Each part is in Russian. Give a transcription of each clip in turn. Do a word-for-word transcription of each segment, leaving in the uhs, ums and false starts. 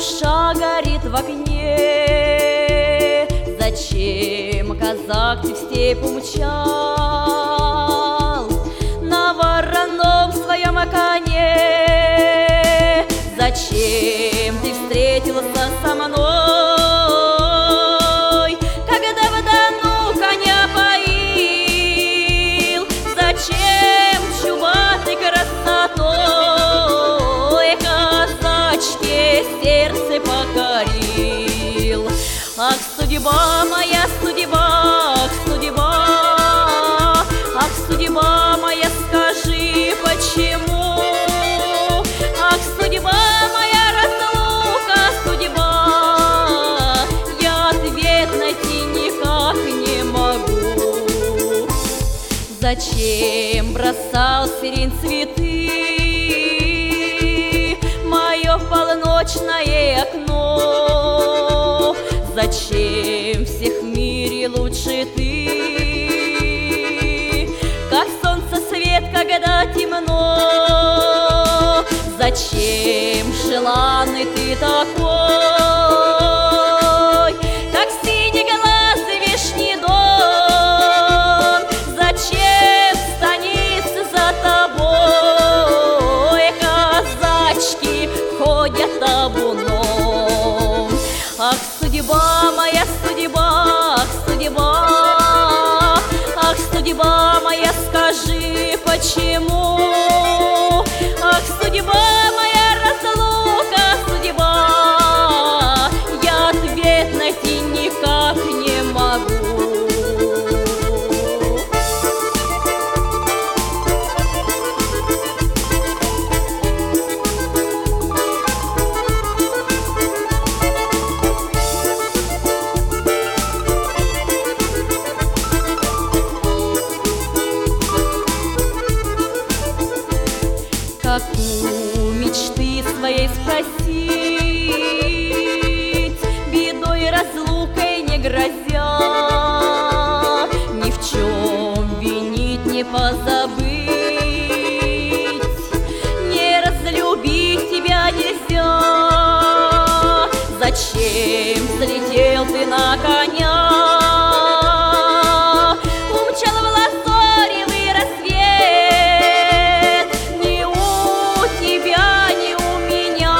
душа горит в огне. Зачем казак ты в степь умчал на вороном своем коне? Зачем ты встретился со мной, когда в Дону коня поил? Зачем чубатой красотой казачке сердце покорил? Ах, судьба моя, судьба, ах, судьба, ах, судьба моя, скажи, почему? Ах, судьба моя, разлука, судьба, я ответ найти никак не могу. Зачем бросал сирень цветы мое полночное окно? Зачем всех в мире лучше ты, как солнце свет, когда темно? Зачем желанный ты такой, как синеглазый вишний дом? Зачем в станице за тобой казачки ходят табуном? Ах, судьба моя, судьба, ах, судьба, ах, судьба моя, скажи, почему? Ах, судьба моя, разлука, судьба, я ответ найти никак не могу. Как у мечты своей спросить, бедой разлукой не грозя, ни в чем винить, не позабыть, не разлюбить тебя нельзя. Зачем взлетел ты на коня, умчал в лазоревый рассвет? Ни у тебя, ни у меня,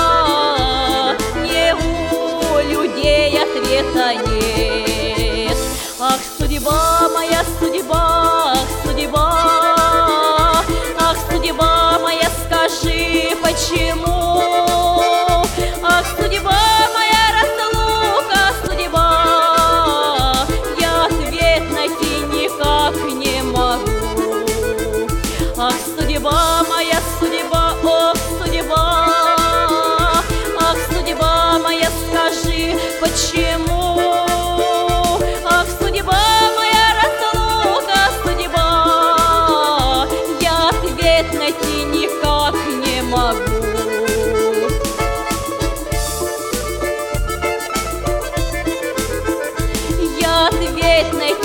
ни у людей ответа нет. Ах, судьба моя, судьба, ах, судьба, ах, судьба моя, скажи, почему? Ах, судьба моя, разлука, судьба, я ответ найти никак не могу. Ах, судьба моя, судьба, ох, судьба, ах, судьба моя, скажи, почему? Ах, судьба моя, разлука, судьба, я ответ найти никак не могу. Я ответ найти